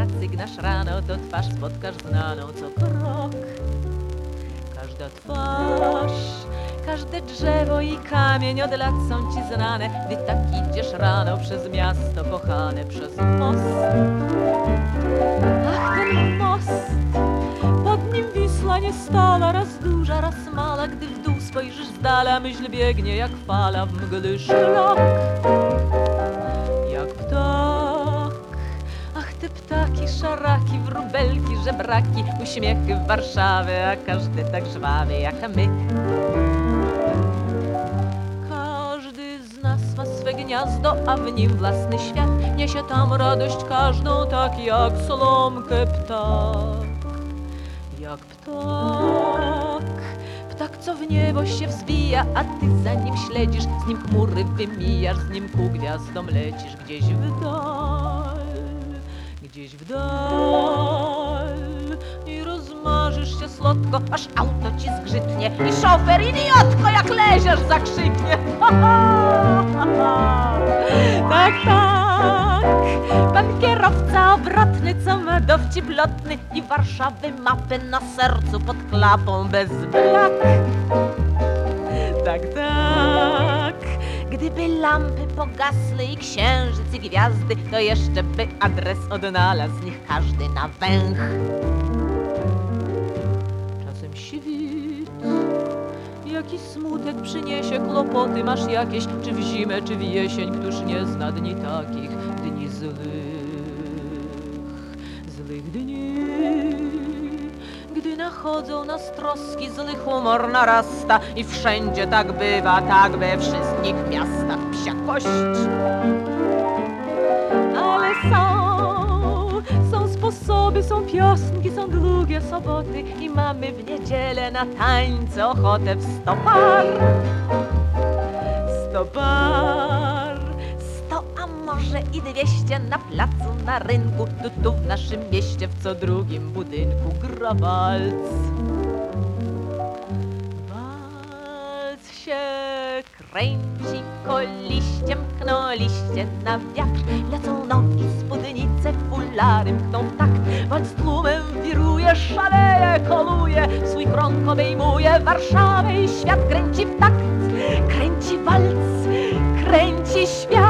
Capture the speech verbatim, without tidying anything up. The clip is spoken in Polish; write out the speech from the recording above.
pracy gnasz rano, to twarz spotkasz znaną co krok. Każda twarz, każde drzewo i kamień od lat są ci znane, gdy tak idziesz rano przez miasto kochane, przez most. Ach, ten most, pod nim Wisła nie stała, raz duża, raz mała, gdy w dół spojrzysz z dala, myśl biegnie jak fala w mgły szlak. Jak ptak, ach te ptaki, szaraki, wróbelki, żebraki, uśmiechy Warszawy, a każdy tak żwawy jak my. Każdy z nas ma swe gniazdo, a w nim własny świat, niesie tam radość każdą, tak jak solomkę ptak. Jak ptak, ptak co w niebo się wzbija, a ty za nim śledzisz, z nim chmury wymijasz, z nim ku gwiazdom lecisz gdzieś w dal, gdzieś w dal i rozmarzysz się słodko, aż auto ci zgrzytnie i szofer idiotko jak leziesz zakrzyknie. Tak, tak, pan kierowca obrotny, co ma dowcip lotny i Warszawy mapę na sercu pod klapą bez blak. Tak, tak, gdyby lampy pogasły i księżyc i gwiazdy, to jeszcze by adres odnalazł z nich każdy na węch. Czasem świt jaki smutek przyniesie, kłopoty masz jakieś, czy w zimę, czy w jesień, któż nie zna dni takich, dni złych, złych dni. Gdy nachodzą nas troski, zły humor narasta i wszędzie tak bywa, tak we wszystkich miastach psia kość. Ale są, są sposoby, są piosenki, są długie soboty i mamy w niedzielę na tańce ochotę w sto par. Sto par, sto, a może i dwieście na placu, na rynku, tu, tu w naszym mieście, w co drugim budynku gra walc. Walc się kręci, koliściem pchną liście na wiatr, lecą nogi, spódnice, fulary mkną w takt. Walc tłumem wiruje, szaleje, koluje, swój krąg obejmuje Warszawę i świat kręci w takt. Kręci walc, kręci świat.